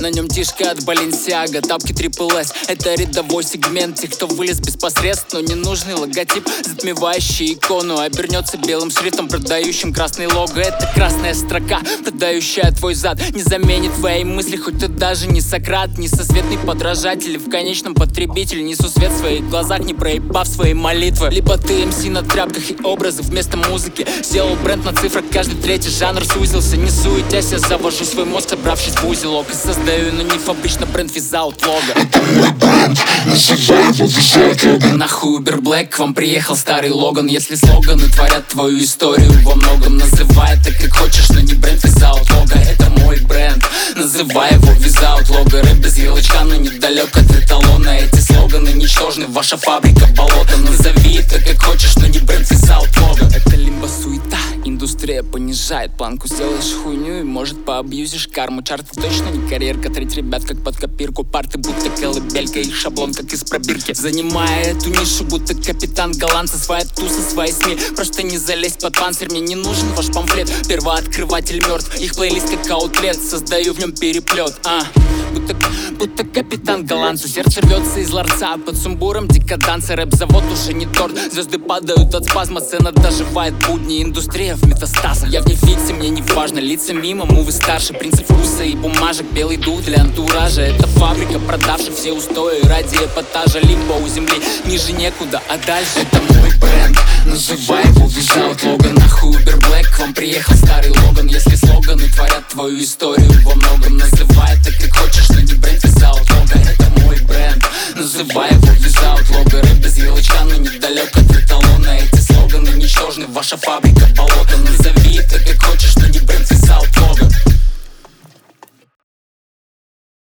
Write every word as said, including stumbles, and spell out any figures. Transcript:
На нем тишка от Balenciaga, тапки трипл эс. Это рядовой сегмент тех, кто вылез без посредств. Но ненужный логотип, затмевающий икону, обернется белым шрифтом, продающим красный лого. Это красная строка, продающая твой зад, не заменит твои мысли, хоть ты даже не Сократ, не сосветный подражатель, в конечном потребитель. Несу свет в своих глазах, не проебав свои молитвы. Либо ты эм си на тряпках и образы вместо музыки. Сделал бренд на цифрах, каждый третий жанр сузился. Не суетясь, я завожу свой мозг, собравшись в узелок, и создаю на них обычно бренд визаут лого. Это мой бренд, называй его визаут лого. Нахуй Uber Black, к вам приехал старый Логан. Если слоганы творят твою историю во многом, называй это как хочешь, но не бренд визаут лого. Это мой бренд, называй его визаут лого. Рэп без ярлычка, но недалек от эталона. Эти слоганы ничтожны, ваша фабрика болото. Назови это как хочешь, но не бренд визаут лого. Это лимба суета, индустрия понижает планку. Сделаешь хуйню и может поабьюзишь карму. Чарты точно не карьерка, треть ребят как под копирку. Парты будто колыбелька, их шаблон как из пробирки. Занимая эту нишу, будто капитан голландца. Своя туса, свои СМИ, просто не залезть под панцирь. Мне не нужен ваш памфлет, первооткрыватель мертв. Их плейлист как аутлет, создаю в нем переплет. А, будто, будто капитан голландцу. Сердце рвется из ларца, под сумбуром декаданса. Рэп-завод уже не торт, звезды падают от спазма. Сцена доживает будни, индустрия в метастазах. Я в ней фиксе, мне не важно, лица мимо, мувы старше. Принцип вкуса и бумажек, белый дух для антуража. Это фабрика, продавших все устои ради эпатажа. Лимбо у земли, ниже некуда, а дальше это мой бренд, называй его визаут лого. Нахуй Uber Black, к вам приехал старый Логан. Если слоганы творят твою историю во многом, называй это как хочешь, но не бренд визаут лого. Это мой бренд, называй его визаут лого. Рэп без ярлычка, но недалек от эталона. Эти слоганы ничтожны, ваша фабрика